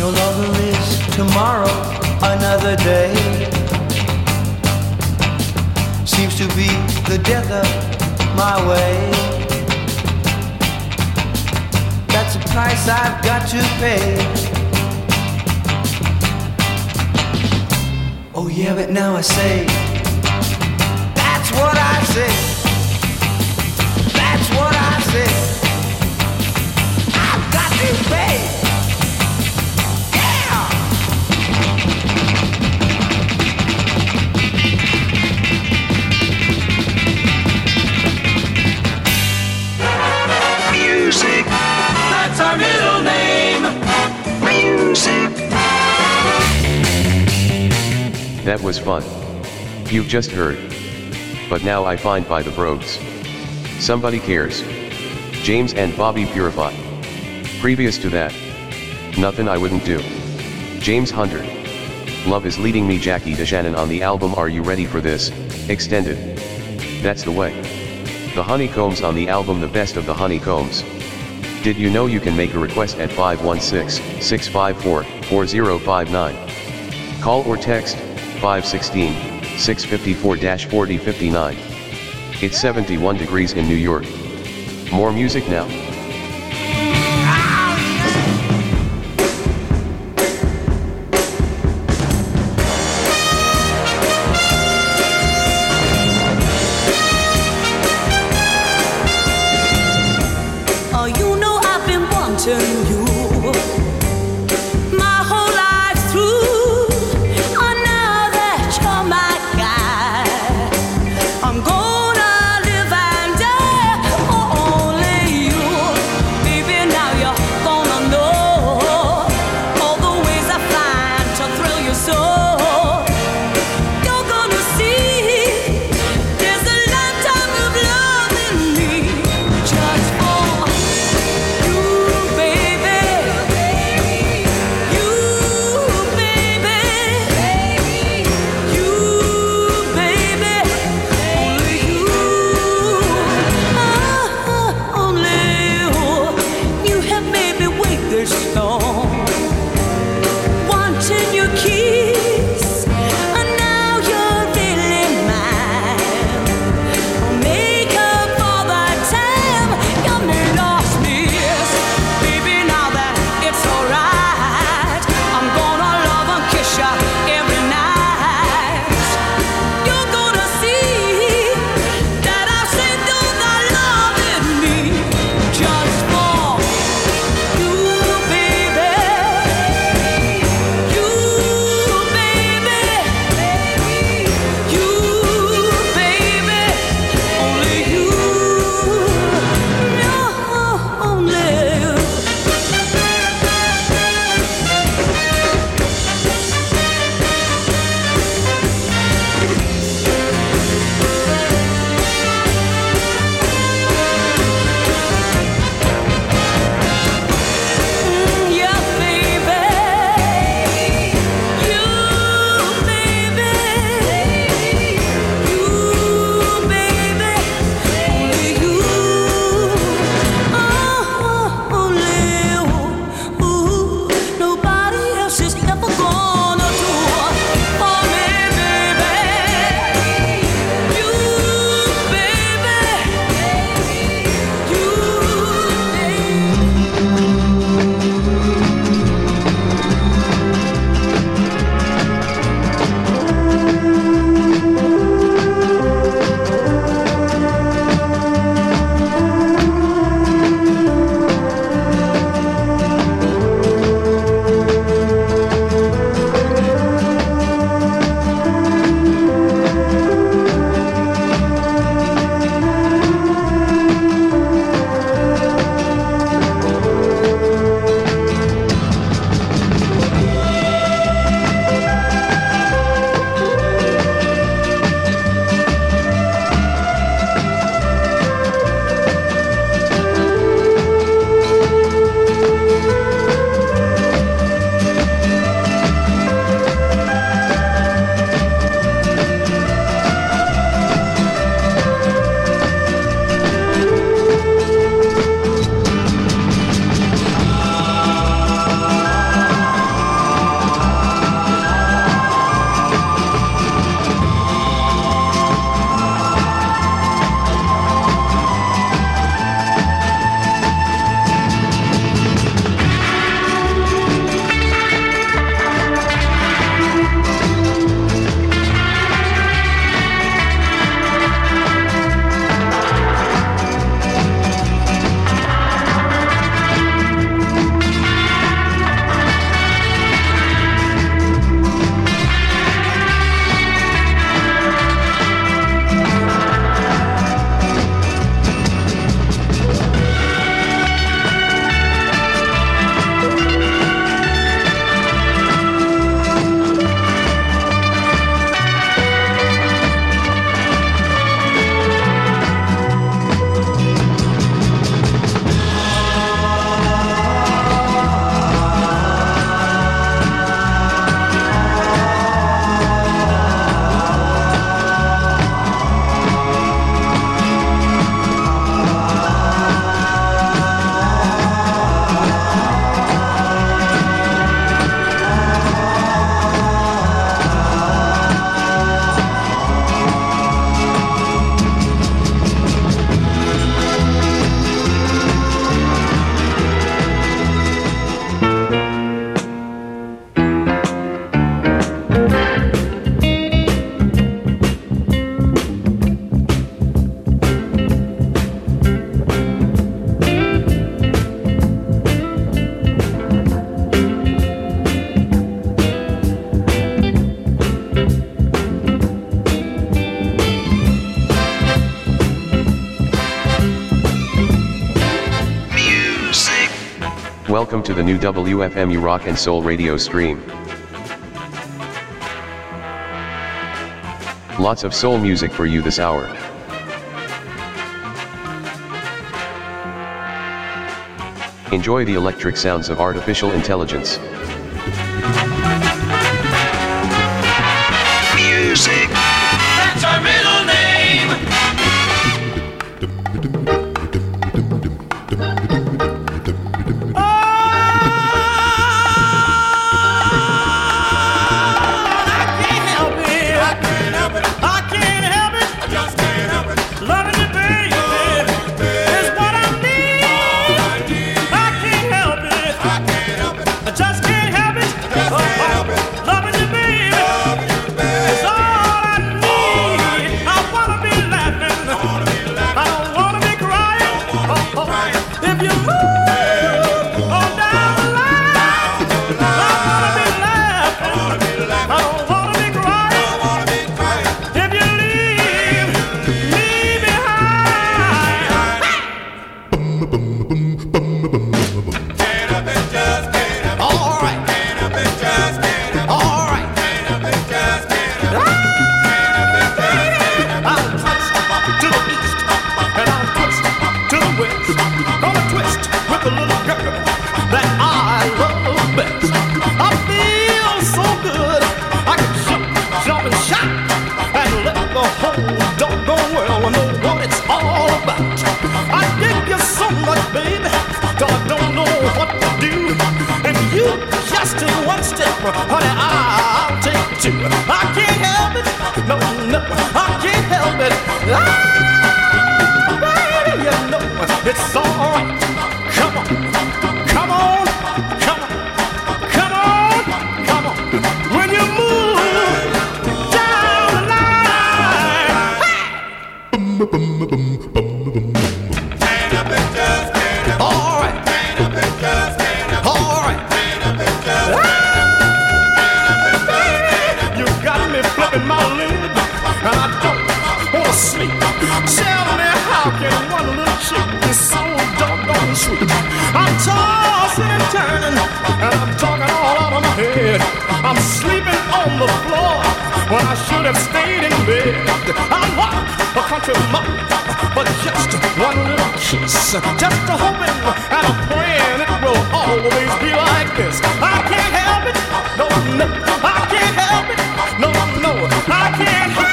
no longer is tomorrow another day. Seems to be the death of my way. That's a price I've got to pay. Oh yeah, but now I say, that's what I say. That's what I say. I've got to pay. Music, that's our middle name. Music. That was fun. You've just heard. But now I find by the Brogues. Somebody cares. James and Bobby Purify. Previous to that, nothing I wouldn't do. James Hunter. Love is Leading Me, Jackie DeShannon on the album Are You Ready for This? Extended. That's the way. The Honeycombs on the album The Best of the Honeycombs. Did you know you can make a request at 516-654-4059? Call or text 516-654-4059. It's 71 degrees in New York. More music now. Just for you, baby. welcome to the new WFMU Rock and Soul radio stream. Lots of soul music for you this hour. Enjoy the electric sounds of artificial intelligence. Music, that's our middle name. Honey, I'll take two. I can't help it. No, no, I can't help it. Ah, baby, you know it's all right. Come on, come on, come on, come on, come on. When you move down the line, all right, all right. My lid, and I don't wanna sleep. Tell me, how can one little chick be so doggone sweet? I'm tossing and turning, and I'm talking all out of my head. I'm sleeping on the floor when I should have stayed in bed. I'm what a country mom, but just one little kiss, just a hoping and a praying it will always be like this. I can't help it, no, no, I can't help it. No, no, I can't help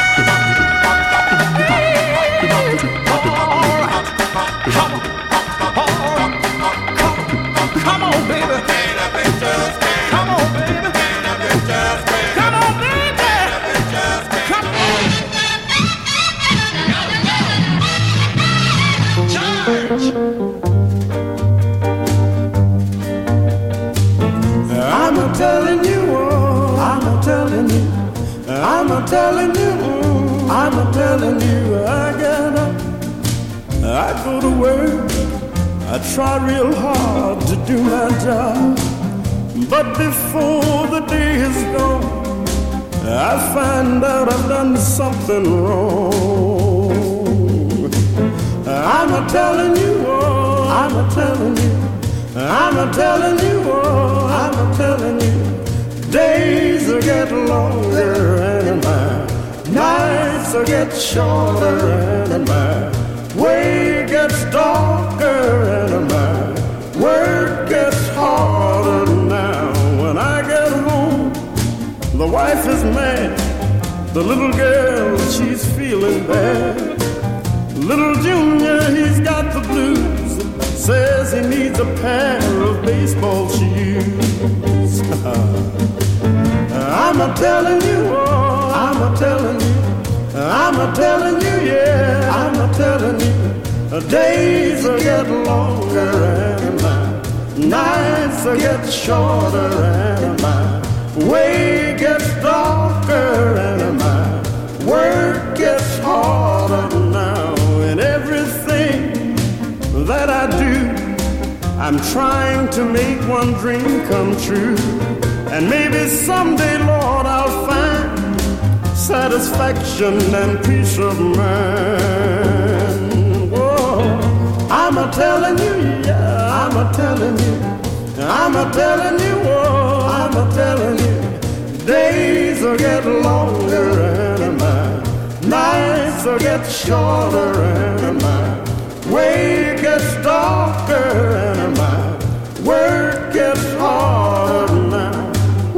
it. All right, come on, all right, come on, baby. Come on, baby. Come on, baby. Come on. Charge. I'm a telling you. I'm a telling you, I'm a telling you, I get up, I go to work, I try real hard to do my job, but before the day is gone, I find out I've done something wrong. I'm a telling you, I'm a telling you, I'm a telling you, I'm a telling you. Days will get longer and my nights will get shorter and my way gets darker and my work gets harder now. When I get home, the wife is mad, the little girl, she's feeling bad. Little Junior, he's got the blues, says he needs a pair of baseball shoes. I'm a telling you, I'm a telling you, I'm a telling you, yeah, I'm a telling you. The days will get longer and my nights will get shorter and my way gets darker and my work gets harder now. And everything that I do, I'm trying to make one dream come true. And maybe someday, Lord, I'll find satisfaction and peace of mind. Whoa, I'm I'm a telling you, yeah, I'm a telling you, I'm a telling you, oh, I'm a telling you, days are getting longer and my nights are getting shorter and my way gets darker and my work gets harder now.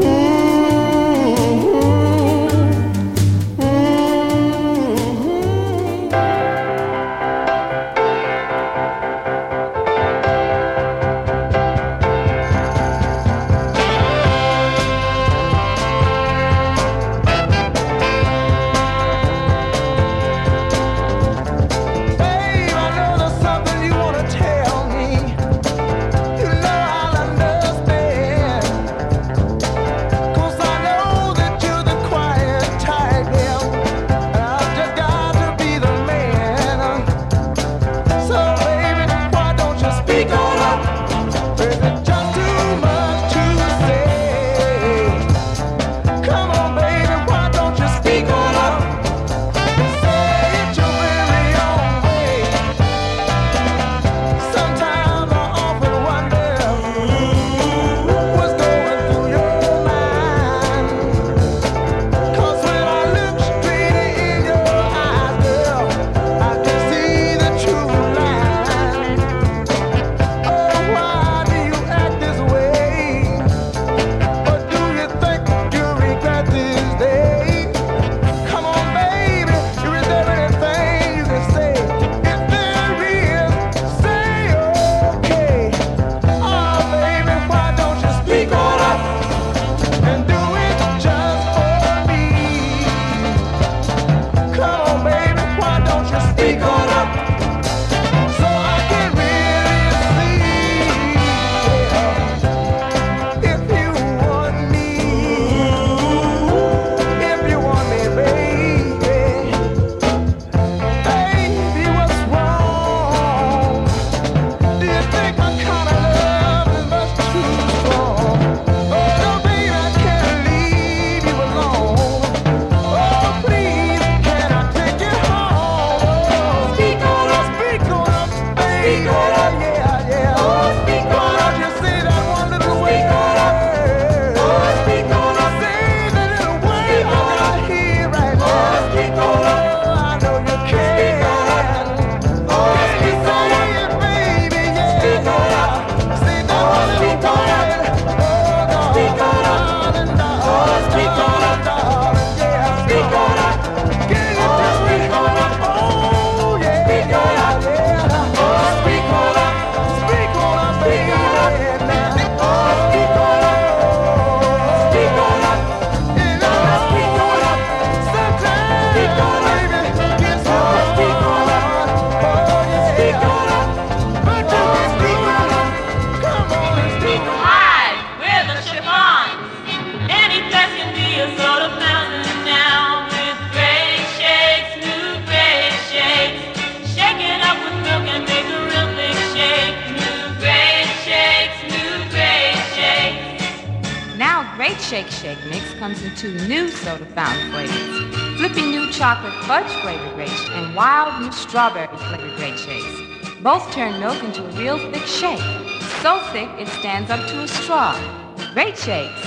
Shake Shake Mix comes in 2 new soda fountain flavors. Flipping new chocolate fudge flavored grape and wild new strawberry flavored grape shakes. Both turn milk into a real thick shake. So thick it stands up to a straw. Great shakes.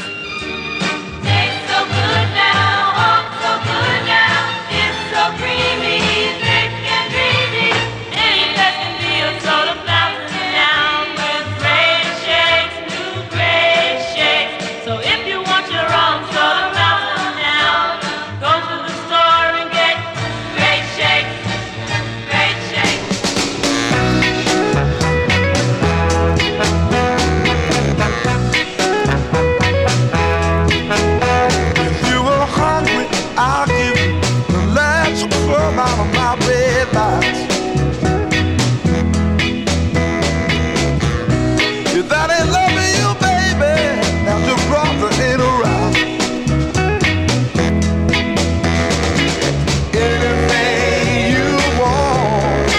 Tastes so good now, oh so good now. It's so creamy, thick and dreamy. Any that can be a soda fountain now with great shakes, new great shakes. So if you want your own soda fountain now, go to the store and get great shakes, great shakes. If you were hungry, I'll give you the last crumb out of my red box. If that ain't loving you, baby, now your brother ain't around. Anything you want,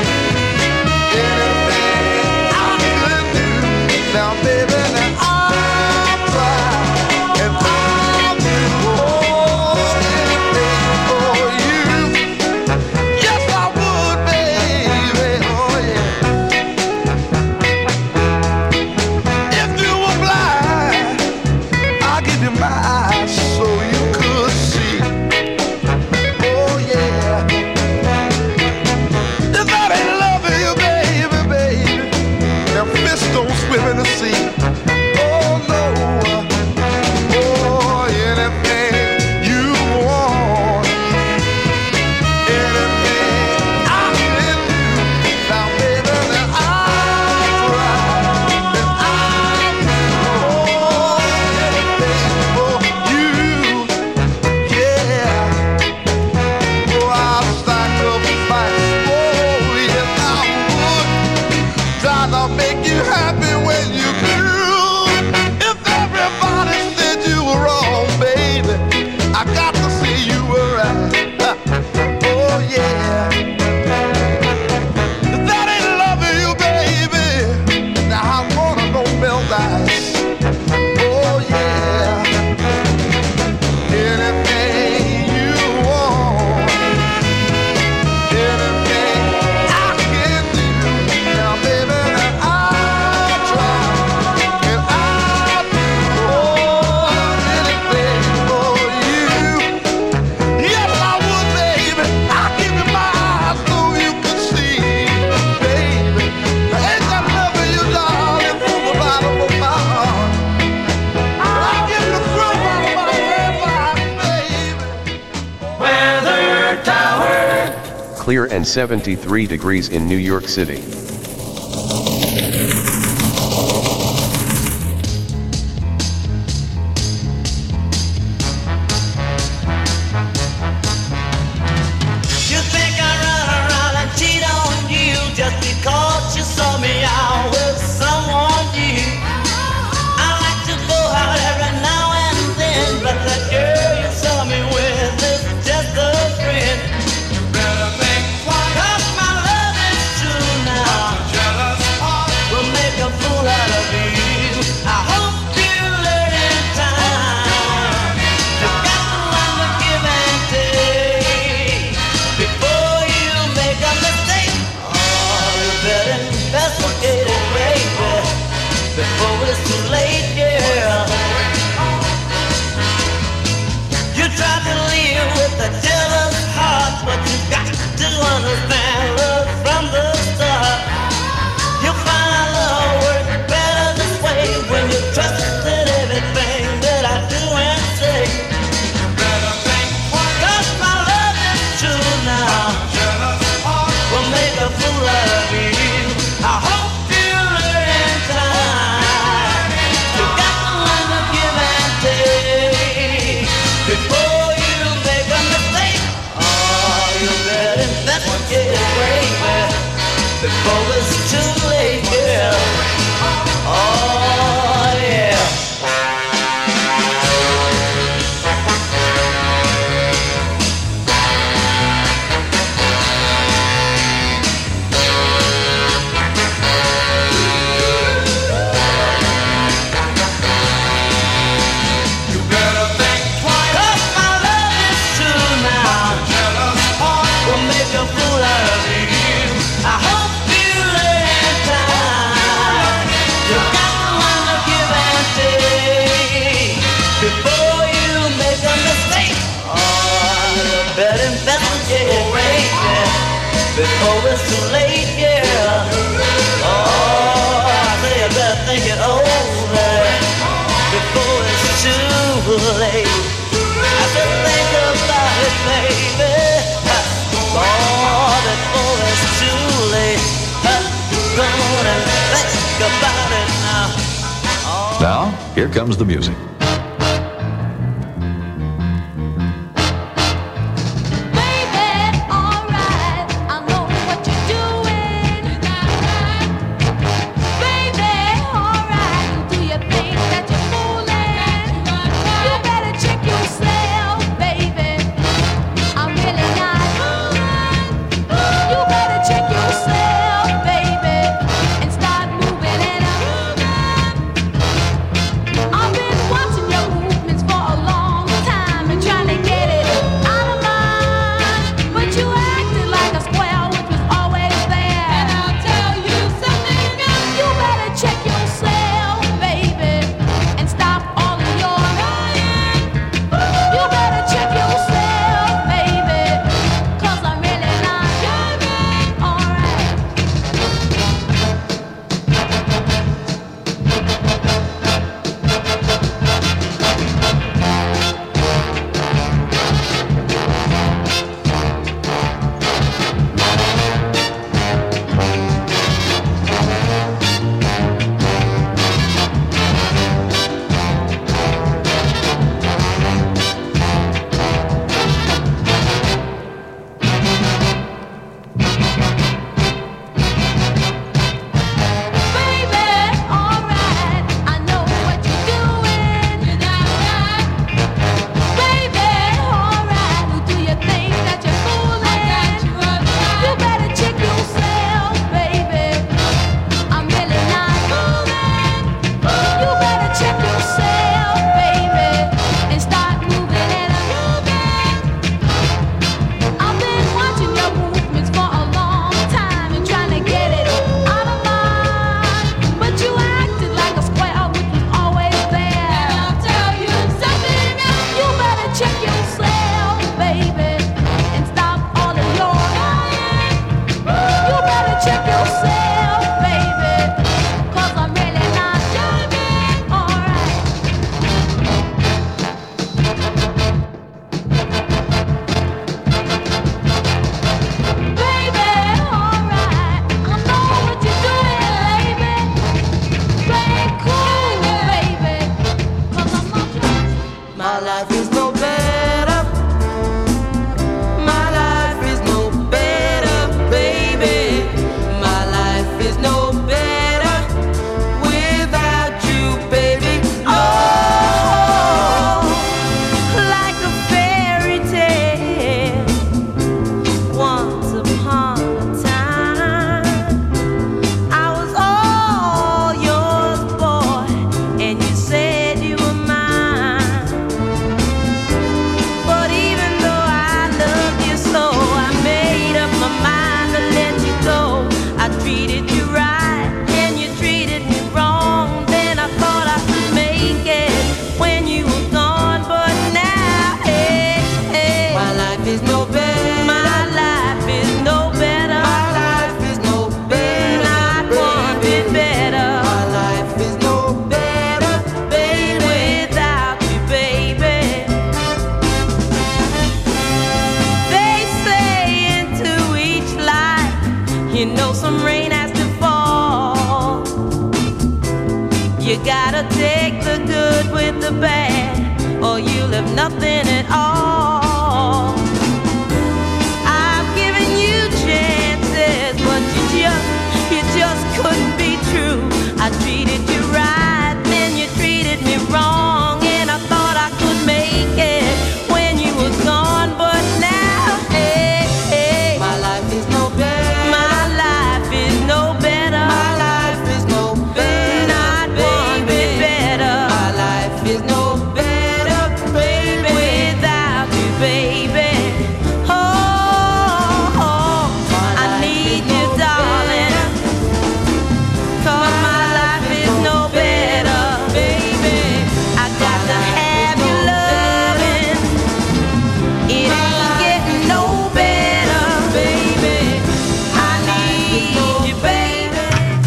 anything I could do. Now, baby, now I'll try and I'll do anything for you. Yes, I would, baby. Oh yeah. Clear and 73 degrees in New York City. Before it's too late, yeah. Oh, I say you better think it over before it's too late. I said think about it, baby. Oh, before it's too late. Go on and think about it now. Oh. Now, here comes the music. I've been gotta take the good with the bad, or you'll have nothing at all. I've given you chances, but you just couldn't be true. I treated you right, then you treated me wrong, and I thought I could make it when you were gone, but now, hey, hey, my life is no better. My life is no better. My life is no better. Not one bit better. My life is no better, baby, without you, baby. Oh, oh, I need you, darling. 'Cause my life is no better, baby. I got to have your loving. It ain't getting no better, baby. I need you, baby.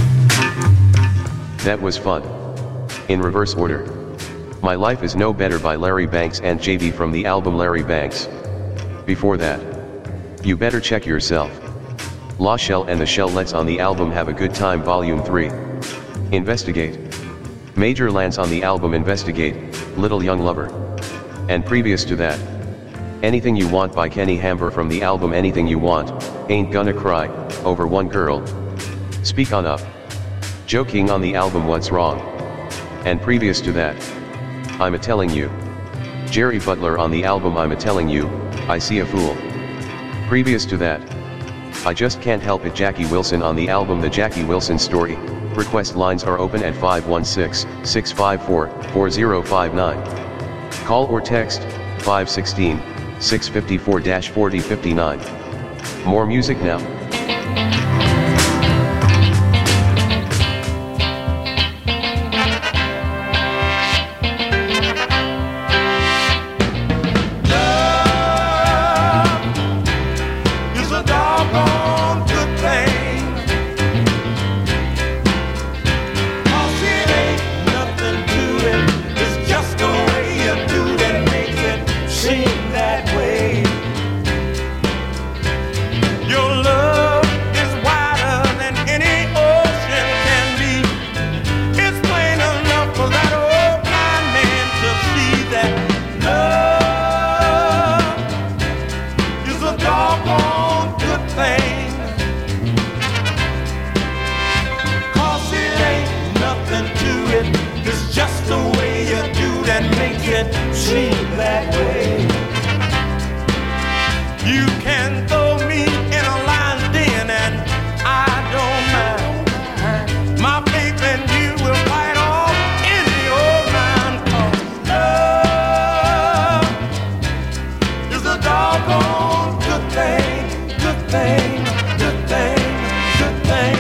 That was fun. In reverse order. My Life Is No Better by Larry Banks and JB from the album Larry Banks. Before that, You Better Check Yourself. La Shell and the Shellets on the album Have a Good Time Volume 3. Investigate. Major Lance on the album Investigate, Little Young Lover. And previous to that, Anything You Want by Kenny Hamber from the album Anything You Want, Ain't Gonna Cry, Over One Girl. Speak On Up. Joe King on the album What's Wrong. And previous to that, I'm a Telling You. Jerry Butler on the album I'm a Telling You, I See a Fool. Previous to that, I Just Can't Help It Jackie Wilson on the album The Jackie Wilson Story. Request lines are open at 516-654-4059. Call or text 516-654-4059. More music now. It's a doggone good thing. 'Cause it ain't nothing to it. It's just the way you do that makes it seem that way. Your love is wider than any ocean can be. It's plain enough for that old blind man to see that love is a doggone good thing. 'Cause it ain't nothing to it. It's just the way you do that makes it seem that way. You can throw me in a lion's den and I don't mind. My faith in you will fight off any old mind. 'Cause love is a doggone good thing, good thing, good thing, good thing.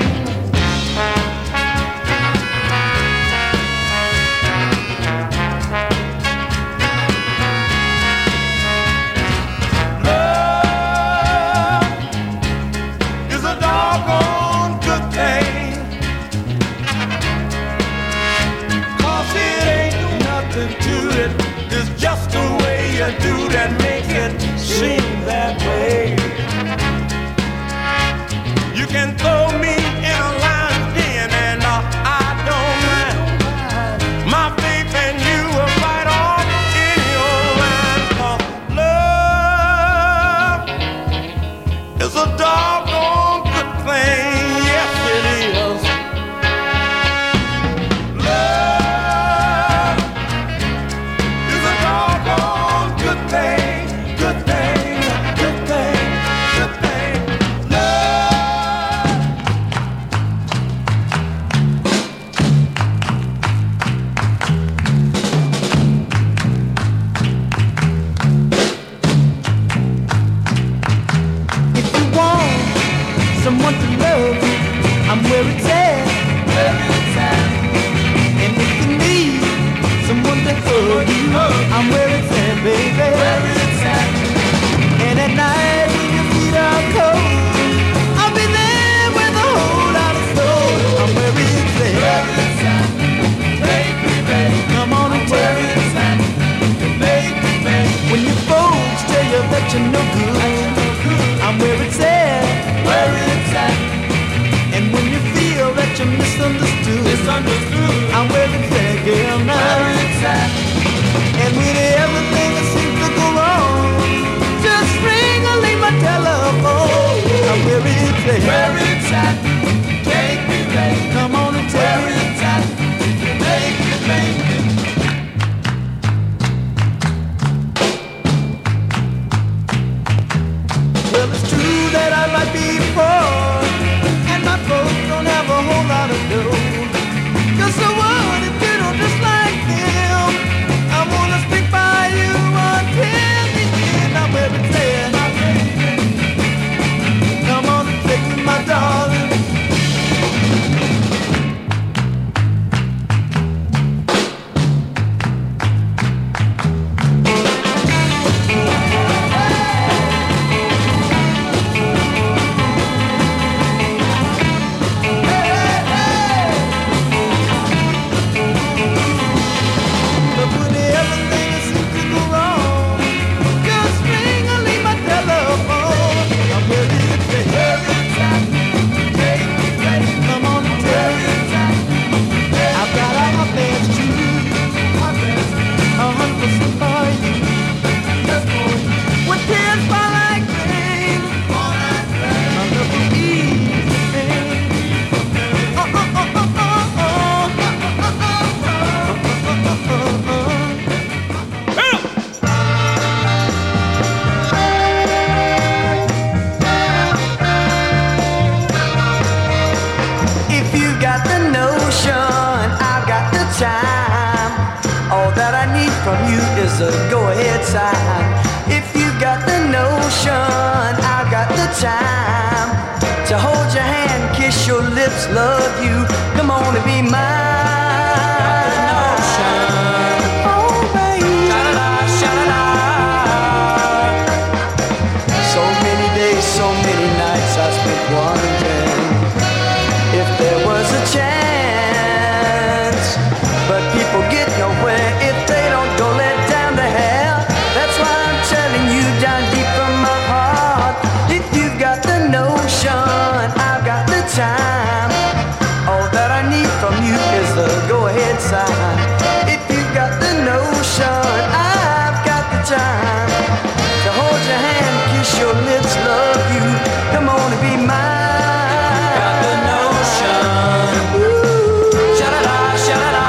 Love is a doggone good thing. 'Cause it ain't nothing to it. It's just the way you do that makes it seem that way. You can throw me in a lion's den and I don't mind. My faith in you will fight off any old line. 'Cause love is a doggone good thing. Yes, it is. Love is a doggone good thing, good thing, good thing, good thing. Love. If you want someone to love you, I'm where it's at. And if you need someone to hug you, I'm where it's at, baby. And at night when your feet are cold, I'll be there with a whole lot of soul. I'm where it's at. Come on and tell me. When your folks tell you that you're no good, I'm where it's at. And when you feel that you're misunderstood, I'm where it's at, girl. is a go-ahead sign. If you got the notion, I've got the time to hold your hand, kiss your lips, love you. Come on and be mine. Got the notion. Oh, baby. Sha-la-la, sha-la-la. So many days, so many nights I spent wondering if there was a chance. But people get nowhere if they don't go let down the hell. That's why I'm telling you down deep from my heart. If you've got the notion, I've got the time. All that I need from you is the go-ahead sign. If you've got the notion, I've got the time to hold your hand, kiss your lips, love you. Come on and be mine. Got the notion. Ooh, sha-la-la, sha-la-la.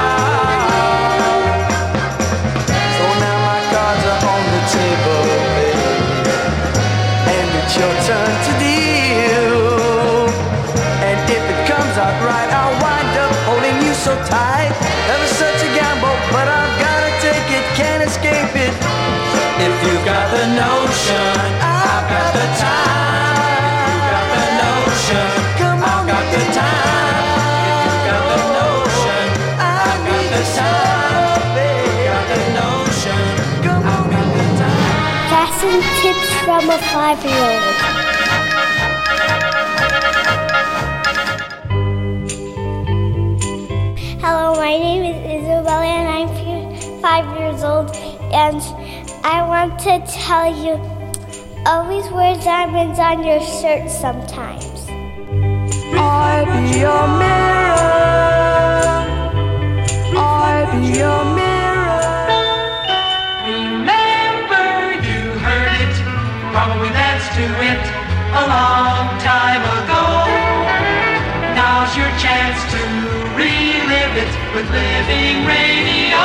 So now my cards are on the table, baby, and it's your turn to deal. And if it comes out right, I'll wind up holding you so tight. Never such a gamble, but I've gotta take it, can't escape it. If you've got the notion, I've got the time. If you've got the notion, come on, I've got the time. If you've got the notion, I've got the time. If you've got the notion, come on, I've got the time. Fashion tips from a 5-year-old. Hello, my name is Isabella and I'm 5 years old, and I want to tell you, always wear diamonds on your shirt sometimes. I be your mirror. I be your mirror. Remember, you heard it, probably danced to it a long time ago. Now's your chance to relive it with Living Radio.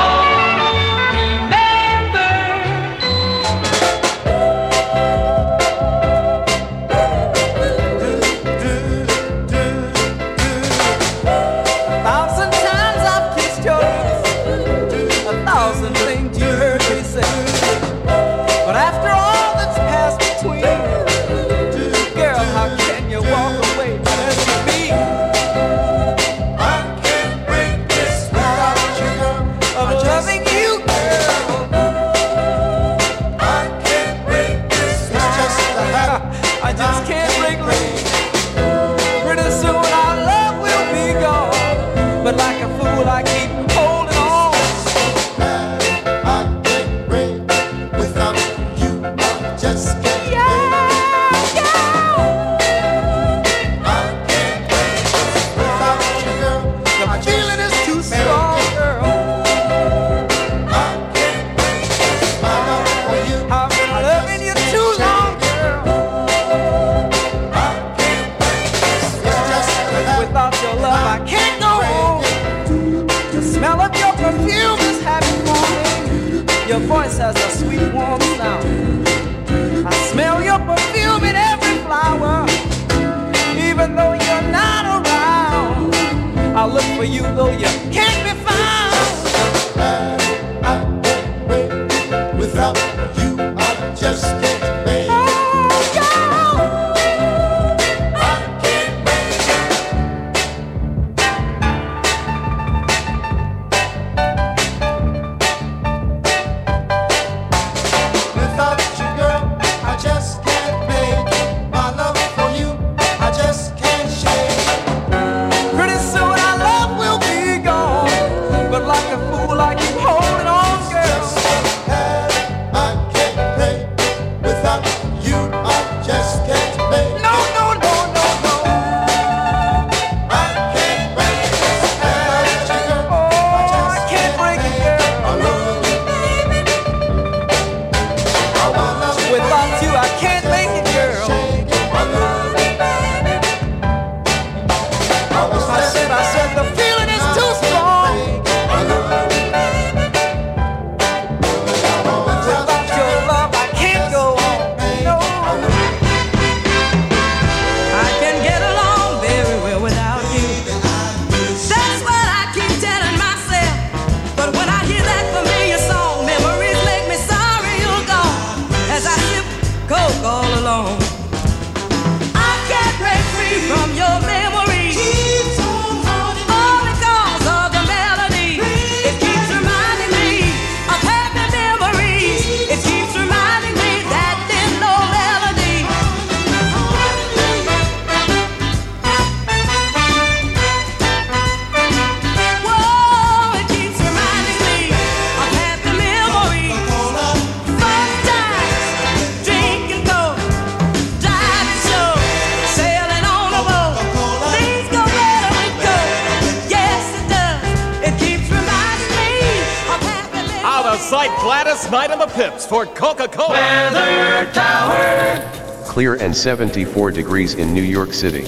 But like a fool I keep holding on. I can't break without you. I just can't break. I can't break without you, girl. The feeling is too strong, girl. I can't break my love for you. I've been loving you too long, girl. I can't break without your love. I can't go on. The smell of your perfume is happy for me. Your voice has a sweet, warm sound. I smell your perfume in every flower. Even though you're not around, I'll look for you though you can't be found. I can't wait without you. I just can't wait. But sight Gladys Knight and the Pips for Coca-Cola. Weather Tower. Clear and 74 degrees in New York City.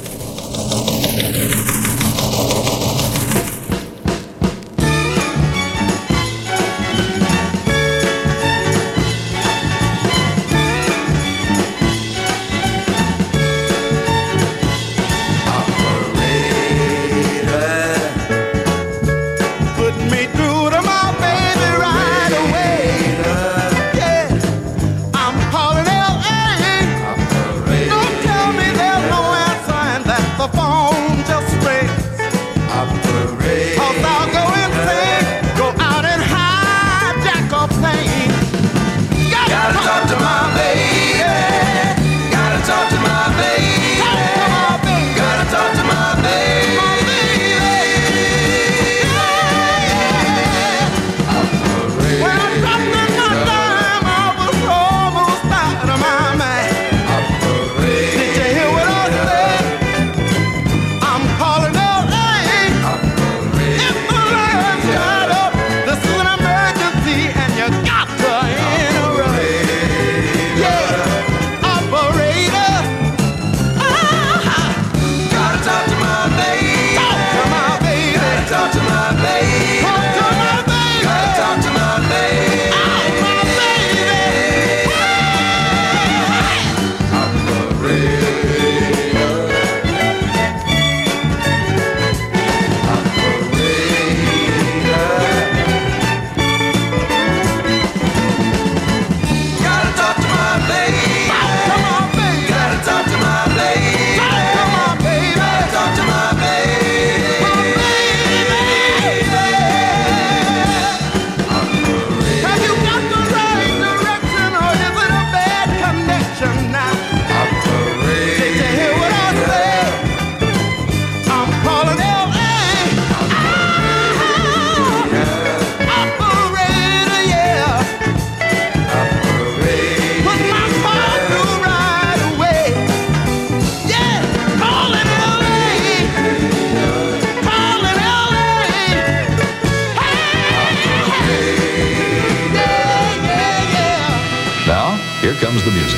Comes the music.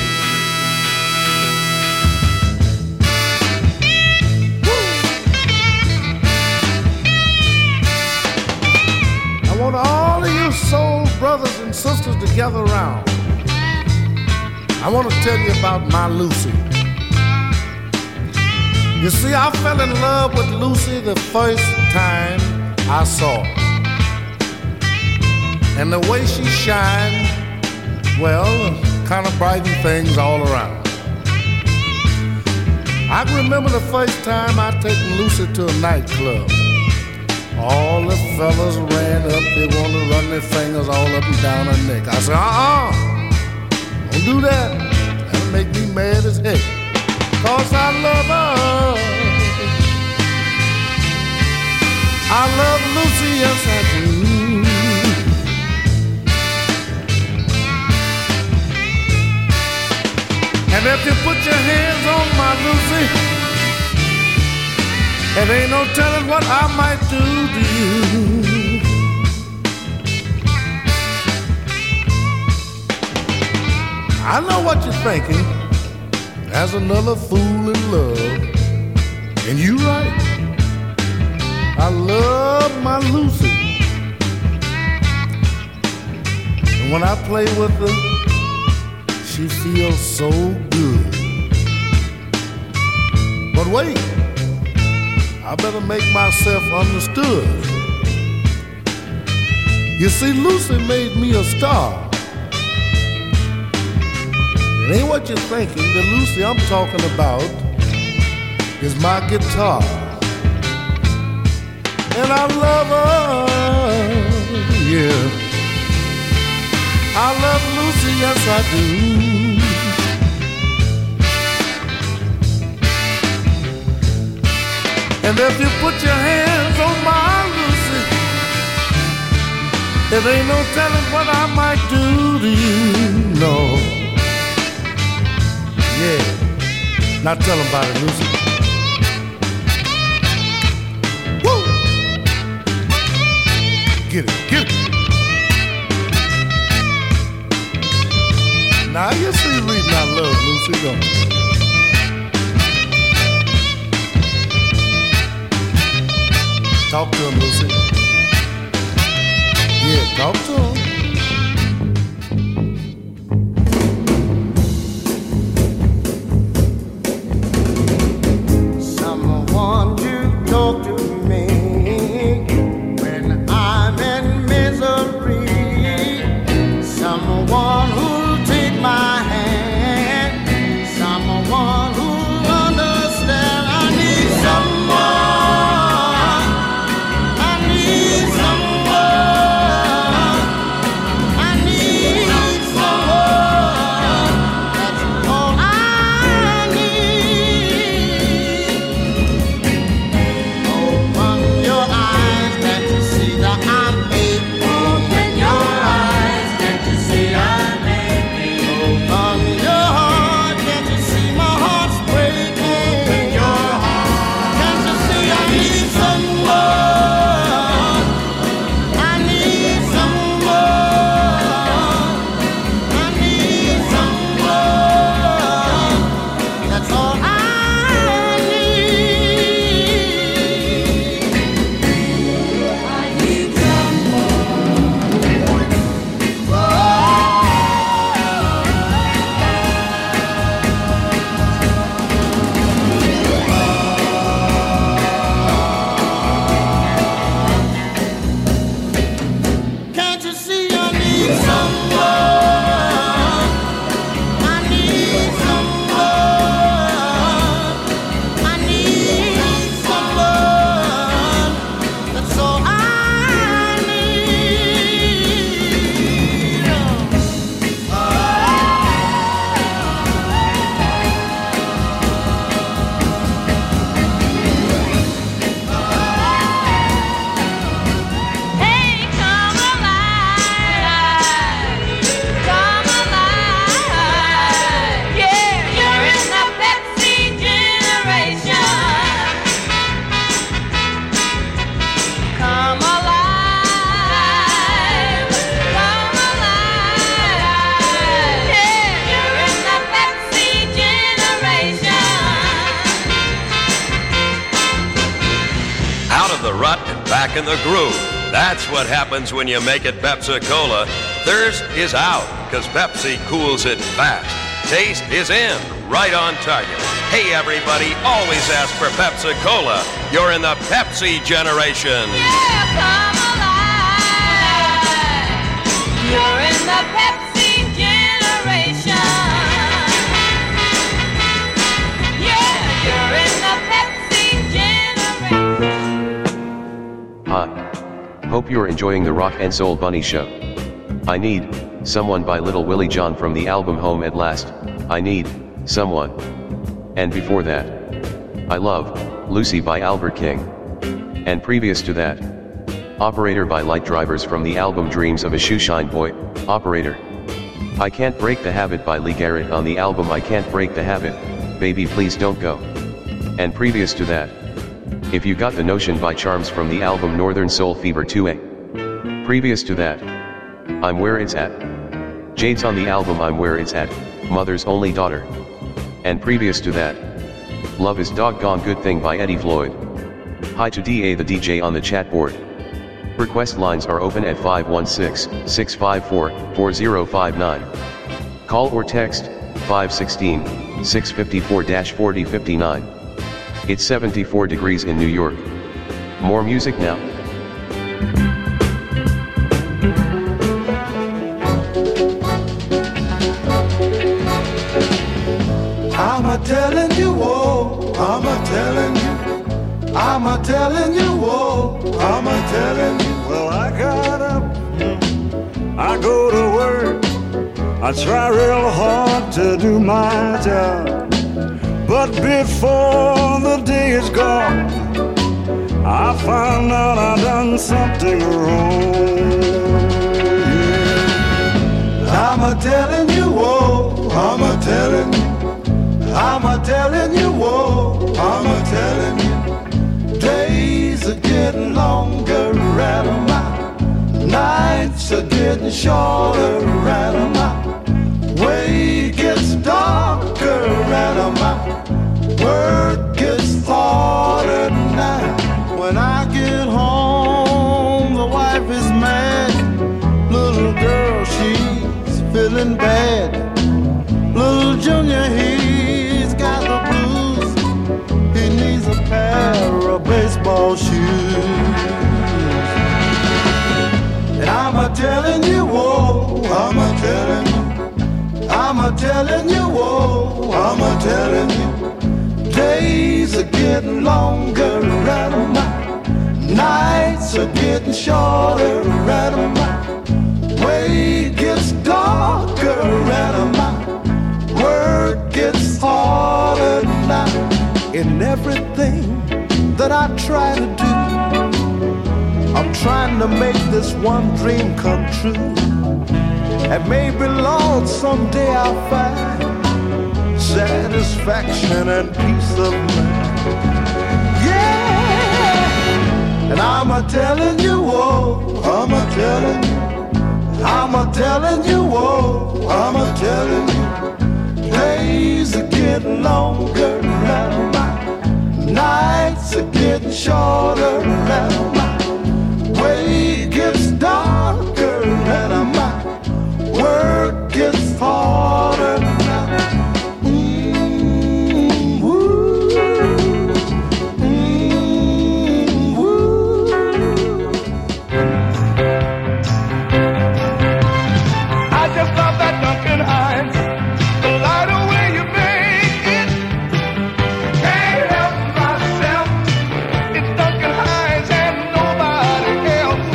I want all of you soul brothers and sisters to gather around. I want to tell you about my Lucy. You see, I fell in love with Lucy the first time I saw her. And the way she shined, well, kind of brighten things all around. I can remember the first time I taken Lucy to a nightclub. All the fellas ran up, they wanted to run their fingers all up and down her neck. I said, don't do that. That'll make me mad as heck. 'Cause I love her. I love Lucy, yes I do. And if you put your hands on my Lucy, there ain't no telling what I might do to you. I know what you're thinking. There's another fool in love. And you right. I love my Lucy. And when I play with her, she feels so good. But wait, I better make myself understood. You see, Lucy made me a star. It ain't what you're thinking. The Lucy I'm talking about is my guitar. And I love her, yeah. I love Lucy, yes I do. And if you put your hands on my Lucy, there ain't no telling what I might do to you, no. Yeah, now tell them about it, Lucy. Woo! Get it, get it. Now you see reading our love, Lucy, don't you? Talk to him, Lucy. Yeah, talk to him. Someone to talk to me when I'm in misery. Someone who'll take my hand. Someone who'll understand. I need someone. I need someone. I need someone. That's all I need. Open your eyes, can't you see that I'm aching? Open your eyes, can't you see I'm aching? Open your heart, can't you see my heart's breaking? Open your heart, can't you see I need someone? I need someone. I need someone. That's all I need. I need Can't you see I need someone? I need someone. I need someone. That's all I need. Hey, come alive, come alive. Yeah, you're in the Pepsi generation. Come alive, come alive. Yeah, you're in the Pepsi generation. Out of the rut and back in the groove. That's what happens when you make it Pepsi-Cola. Thirst is out, because Pepsi cools it fast. Taste is in, right on target. Hey, everybody, always ask for Pepsi-Cola. You're in the Pepsi generation. Yeah, come alive. You're in the Pepsi generation. Yeah, you're in the Pepsi generation. Hi. Hope you're enjoying the Rock and Soul Bunny Show. I Need Someone by Little Willie John from the album Home at Last. I Need Someone. And before that, I Love Lucy by Albert King. And previous to that, Operator by Light Drivers from the album Dreams of a Shoeshine Boy. Operator. I Can't Break the Habit by Lee Garrett on the album I Can't Break the Habit, Baby Please Don't Go. And previous to that, If You Got the Notion by Charms from the album Northern Soul Fever 2A. Previous to that, I'm Where It's At. Jade's on the album I'm Where It's At, Mother's Only Daughter. And previous to that, Love Is Doggone Good Thing by Eddie Floyd. Hi to DA the DJ on the chat board. Request lines are open at 516-654-4059. Call or text 516-654-4059. It's 74 degrees in New York. More music now. I'm a telling you, oh, I'm a telling you. I'm a telling you, oh, I'm a telling you. Well, I got up, I go to work, I try real hard to do my job. But before the day is gone, I found out I done something wrong. Yeah. I'm a telling you, oh, I'm a telling you. I'm a telling you, oh, I'm a telling you. Days are getting longer and my nights are getting shorter and my way Work gets harder now. When I get home, the wife is mad. Little girl, she's feeling bad. Little Junior, he's got the blues. He needs a pair of baseball shoes. And I'm a telling you, whoa, I'm a telling you. I'm a telling you, whoa, I'm a telling you. Days are getting longer, right on my. Nights are getting shorter, right on my. Way gets darker, right on my. Work gets harder now. In everything that I try to do, I'm trying to make this one dream come true. And maybe, Lord, someday I'll find satisfaction and peace of mind. Yeah! And I'm a telling you, whoa, I'm a telling you. I'm a telling you, whoa, I'm a telling you. Days are getting longer, right on my. Nights are getting shorter, right on my. Way gets darker, right on my. Work gets harder now. Woo. Woo. I just love that Duncan Hines. The lighter way you make it. Can't help myself. It's Duncan Hines and nobody else.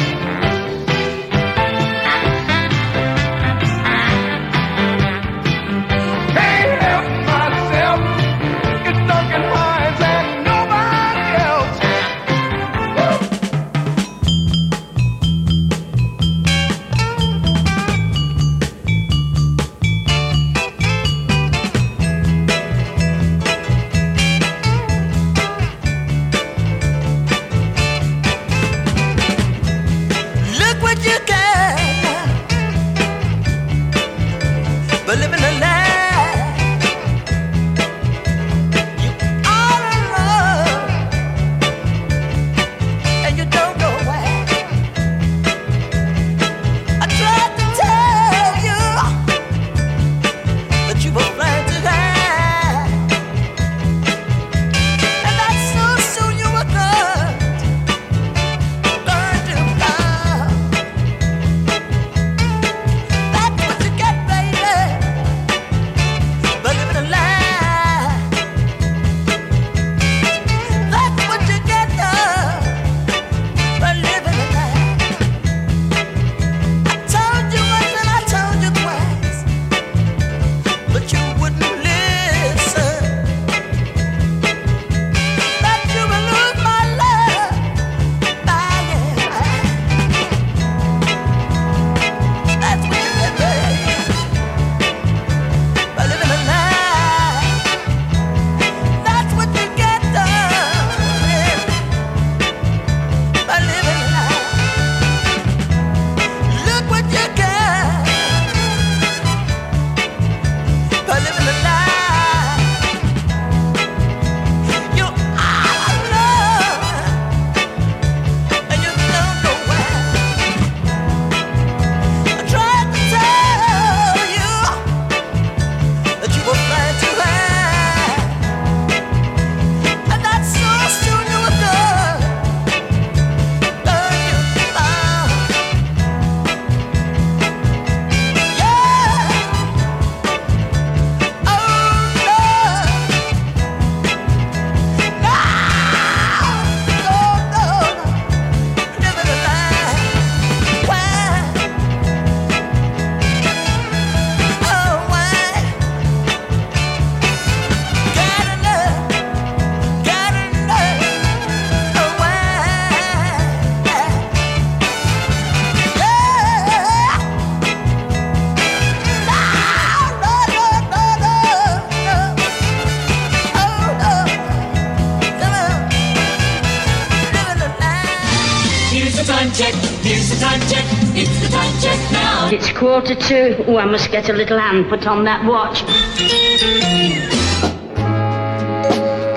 It's 1:45. Oh, I must get a little hand put on that watch.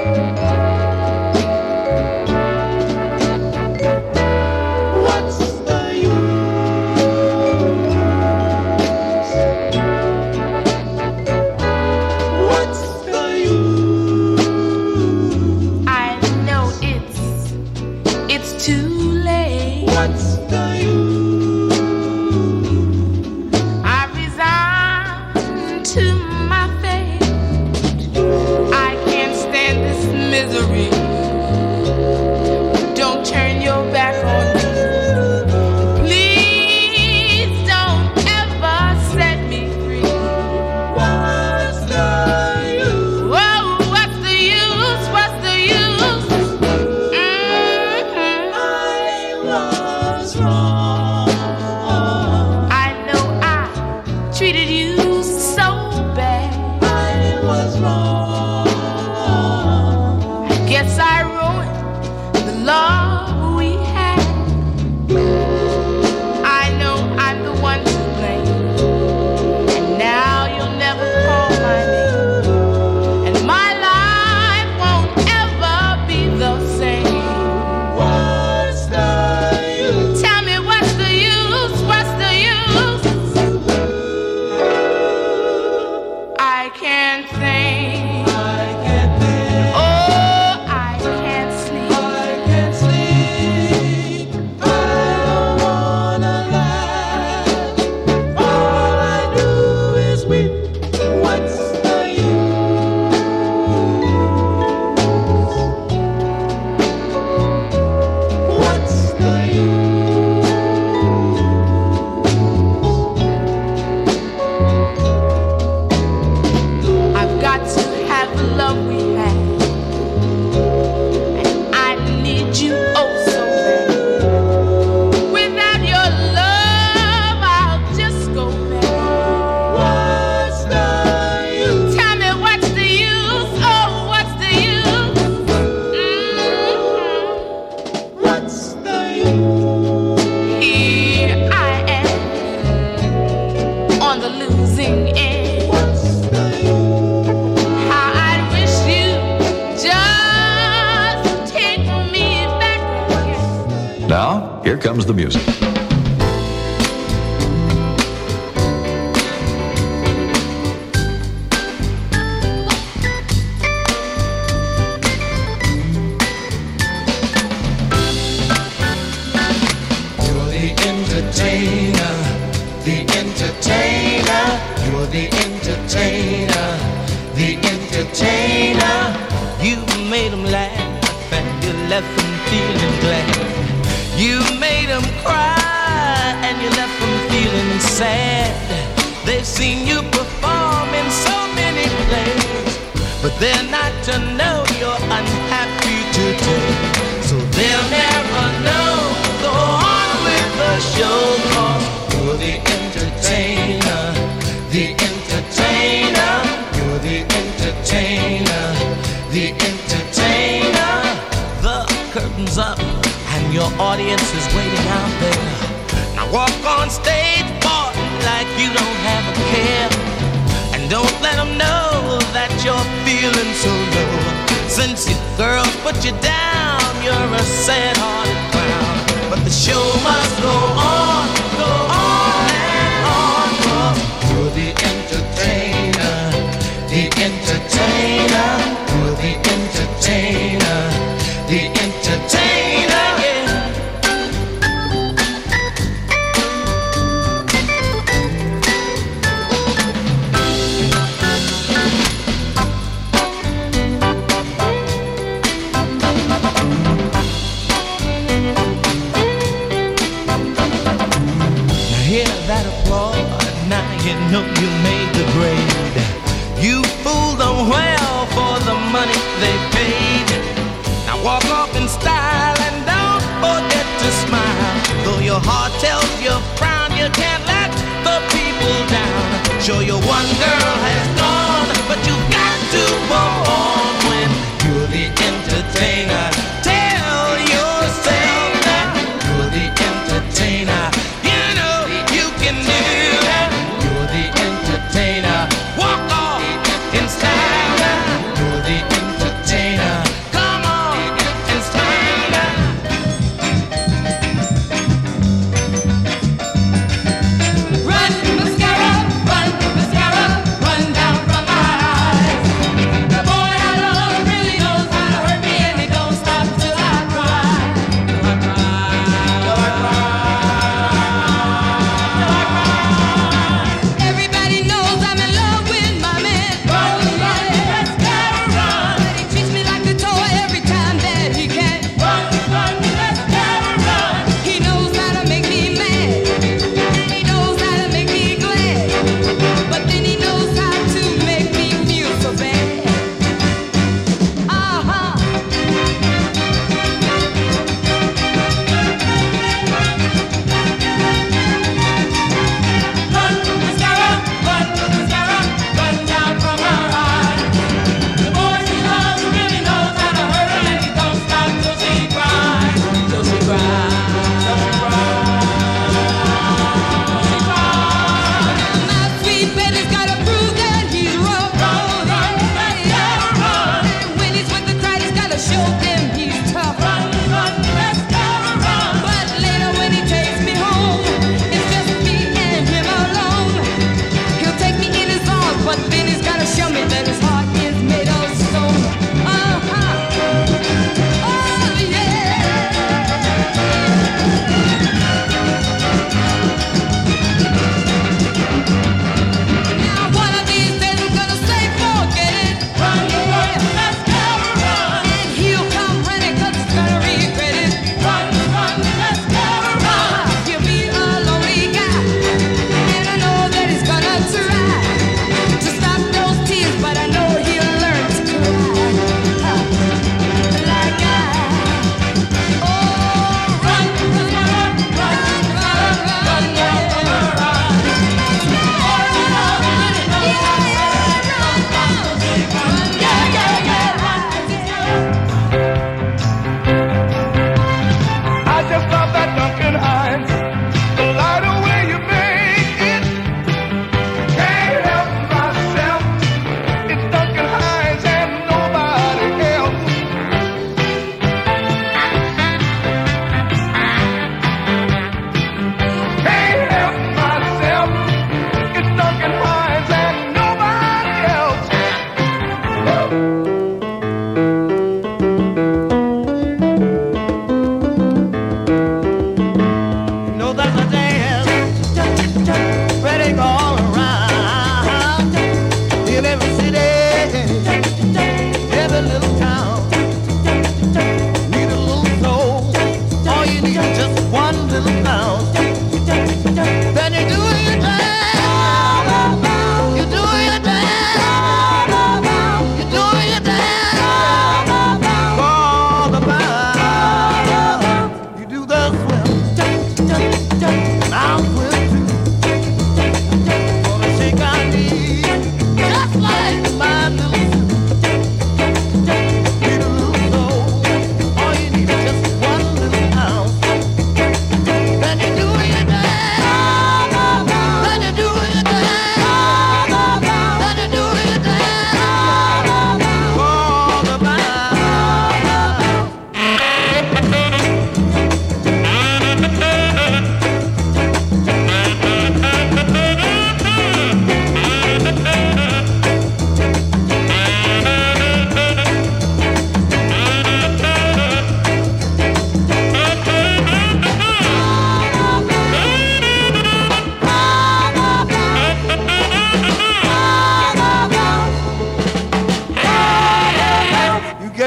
comes the music. You're the entertainer, the entertainer. You're the entertainer, the entertainer. You made them laugh and you left them feeling glad. You made them cry and you left them feeling sad. They've seen you perform in so many plays, but they're not to know you're unhappy today. So they'll never know. Go on with the show, 'cause you're the entertainer, the entertainer. You're the entertainer, the entertainer. The curtain's up and your audience is waiting out there. Now walk on stage, boy, like you don't have a care. And don't let them know that you're feeling so low. Since you girls put you down, you're a sad-hearted clown. But the show must go on and on. 'Cause you're the entertainer, the entertainer. You're the entertainer, the entertainer. Yeah. Hear that applause, now you know you made the grade. You fooled them well for the money they paid. Now walk off in style and don't forget to smile. Though your heart tells you frown, you can't let the people down. Sure, your one girl has gone, but you've got to go on when you're the entertainer. Tell yourself that you're the entertainer. You can do that. You're the entertainer. Walk off in style. You're the entertainer. Come on and smile. Run, mascara, run down from my eyes. The boy I love really knows how to hurt me, and he don't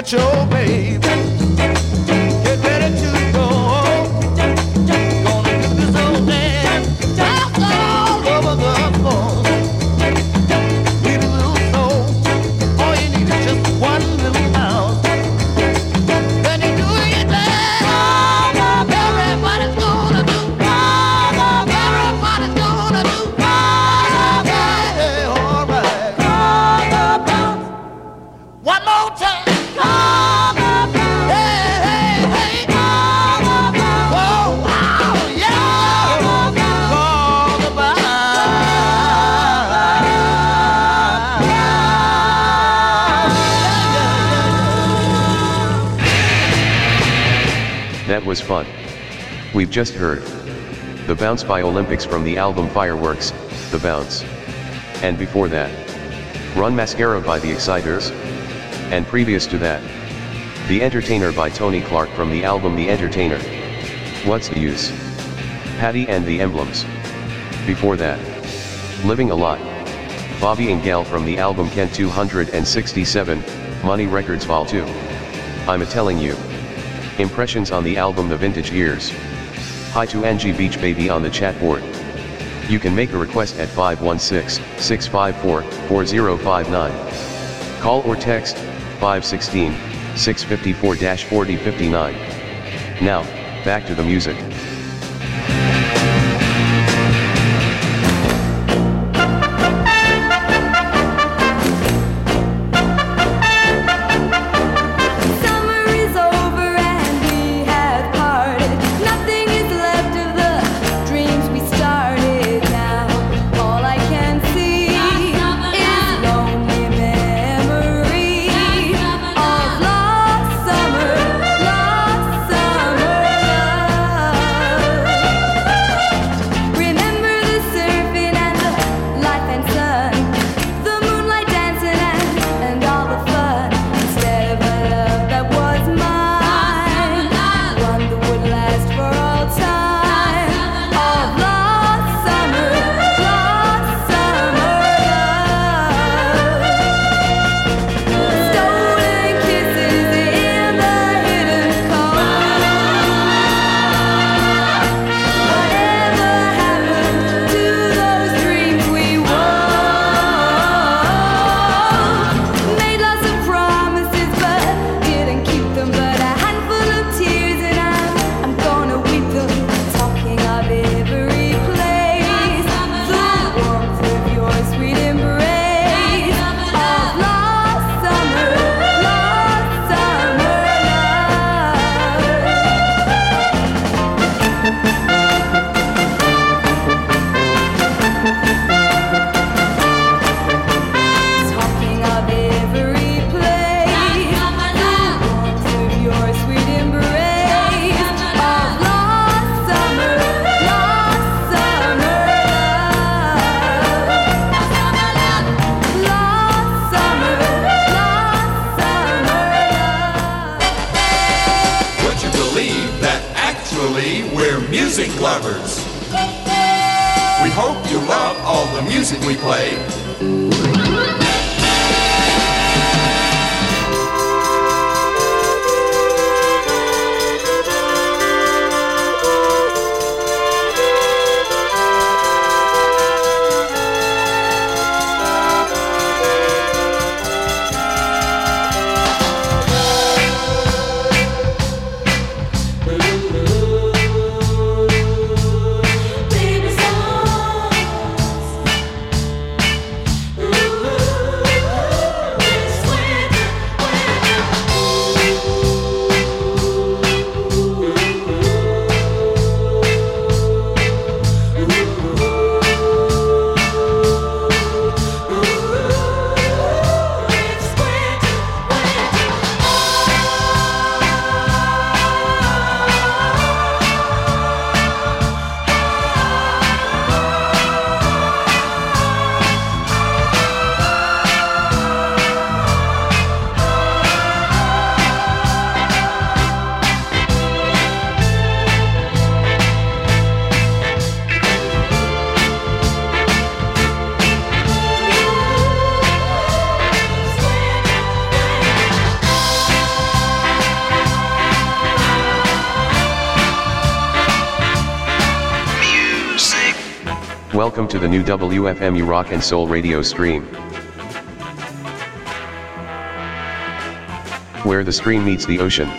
get your baby. Get ready to go. Gonna do this old dance all over the floor. Need a little soul. All you need is just one little house. When you do it dance, everybody's gonna do. Everybody's gonna do. Yeah, all right. One more time. That was fun. We've just heard The Bounce by Olympics from the album Fireworks, The Bounce. And before that, Run Mascara by The Exciters. And previous to that, The Entertainer by Tony Clark from the album The Entertainer. What's the Use? Patty and the Emblems. Before that, Living a Lot, Bobby and Gal from the album Kent 267, Money Records Vol 2. I'm a-telling you. Impressions on the album The Vintage Years. Hi to Angie Beach Baby on the chat board. You can make a request at 516-654-4059. Call or text 516-654-4059. Now, back to the music. Lovers. We hope you love all the music we play. Ooh. Welcome to the new WFMU Rock and Soul radio stream, where the stream meets the ocean.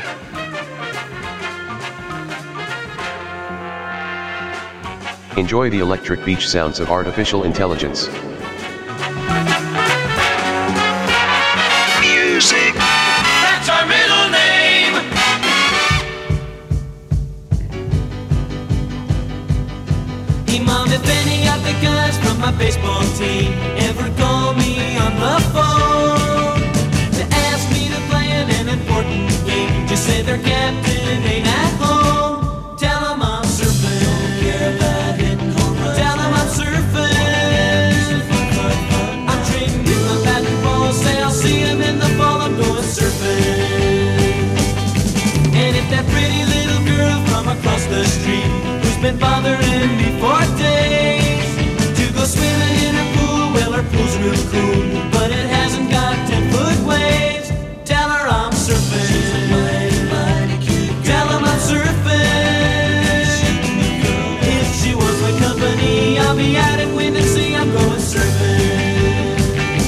Enjoy the electric beach sounds of artificial intelligence. Music. That's our middle name. Hey Mom, if any of the guys from my baseball team ever call me on the phone to ask me to play in an important game, just say their captain ain't at home. Tell them I'm surfing. Don't care about hitting home runs. Tell them I'm surfing. I'm trading in my bat and ball. Say I'll see him in the fall. I'm going surfing. And if that pretty little girl from across the street who's been bothering me for days to go swimming in her pool, well her pool's real cool, but it hasn't got 10-foot waves. Tell her I'm surfing. She's a mighty, mighty cute girl. Tell them I'm surfing. If she wants my company, I'll be out at wind and sea. I'm going surfing.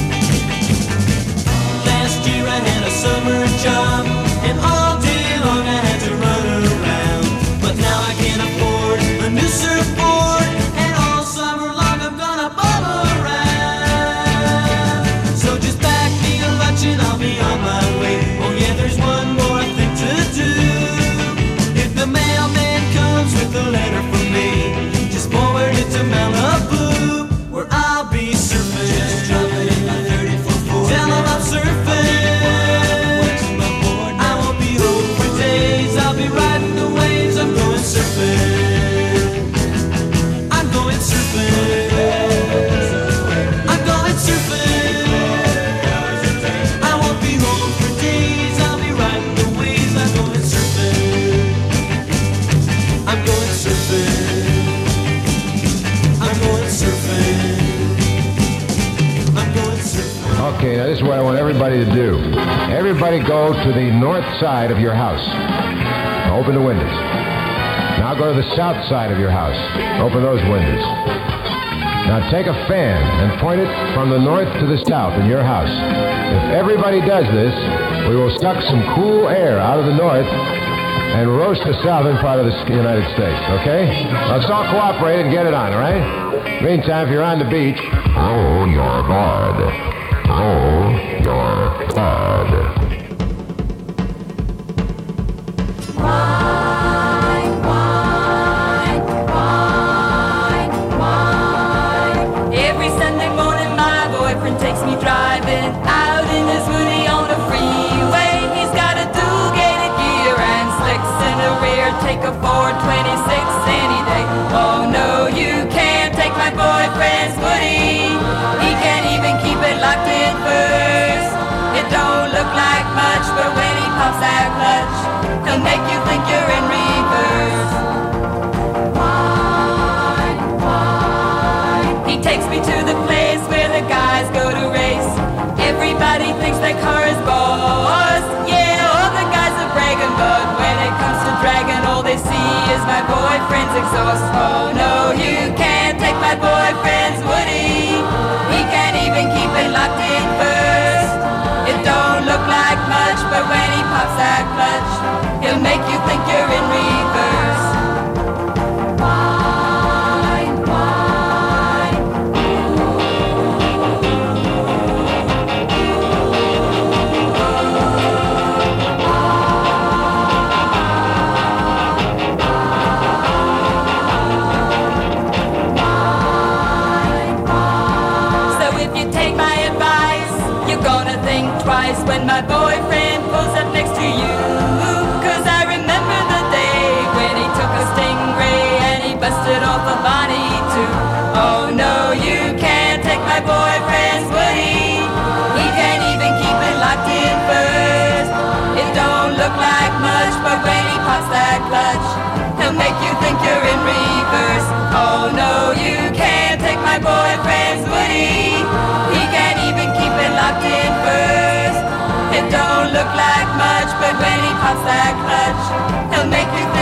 Last year I had a summer job, and all day long I had to run around. But now I can't afford a new surfboard, and all summer long I'm gonna bob around. So just back me a lunch and I'll be on my way. Oh yeah, there's one more thing to do. If the mailman comes with a letter from me, just forward it to Malibu, where I'll be surfing. Just drop it in my 30-foot Ford. Tell them I'm surfing. I won't be home for days. I'll be riding the waves. I'm going surfing. I'm going surfing. I'm going surfing. I won't be home for days. I'll be riding the waves. I'm going surfing. I'm going surfing. I'm going surfing. I'm going surfing. Okay, now this is what I want everybody to do. Everybody go to the north side of your house. Open the windows. Now go to the south side of your house. Open those windows. Now take a fan and point it from the north to the south in your house. If everybody does this, we will suck some cool air out of the north and roast the southern part of the United States, okay? Let's all cooperate and get it on, all right? Meantime, if you're on the beach, roll your board. Roll your board. Every Sunday morning my boyfriend takes me driving out in his Woody on the freeway. He's got a dual-gated gear and slicks in the rear. Take a 426 any day. Oh no, you can't take my boyfriend's Woody. He can't even keep it locked in first. It don't look like much, but when he pops that clutch, he'll make you think you're in reverse. He takes me to the place where the guys go to race. Everybody thinks that car is boss. Yeah, all the guys are bragging, but when it comes to dragging, all they see is my boyfriend's exhaust. Oh no, you can't take my boyfriend's Woody. He can't even keep it locked in first. It don't look like much, but when he pops that clutch, he'll make you think you're in reverse. Twice when my boyfriend pulls up next to you. 'Cause I remember the day when he took a Stingray and he busted off a Bonnie too. Oh no, you can't take my boyfriend's Woody. He can't even keep it locked in first. It don't look like much, but when he pops that clutch, he'll make you think you're in reverse. Oh no, you can't take my boyfriend's Woody. He can't even keep it locked in first. It don't look like much, but when he pops that clutch, he'll make you think